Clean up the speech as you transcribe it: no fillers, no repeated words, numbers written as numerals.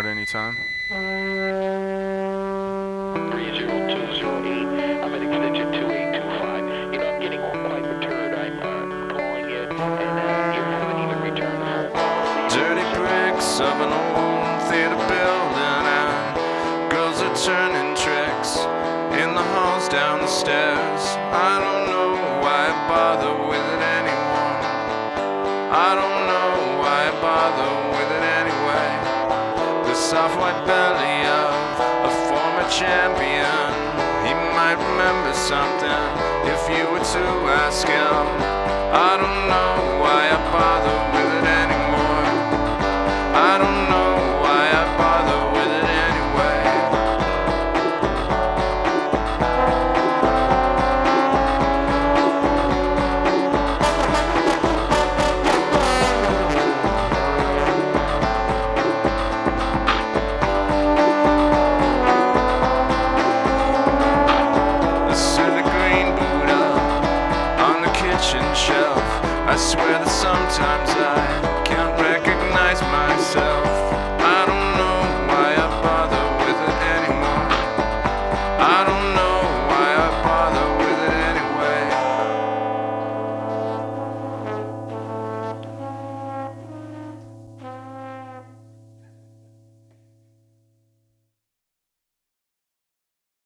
start anytime. 30208, I'm at extension 2825. You know, I'm getting quite perturbed. I'm calling it, and you haven't even returned the phone call. Dirty bricks of an old theater building, and girls are turning tricks in the halls down the stairs. I don't know why I bother with it anymore. I don't know why I bother with it anyway. The soft white belly of a former champion, he might remember something if you were to ask him. I don't know why I bother with it anymore. I don't know why I bother with it anyway. I see the green Buddha on the kitchen shelf. I swear that sometimes I can't recognize myself.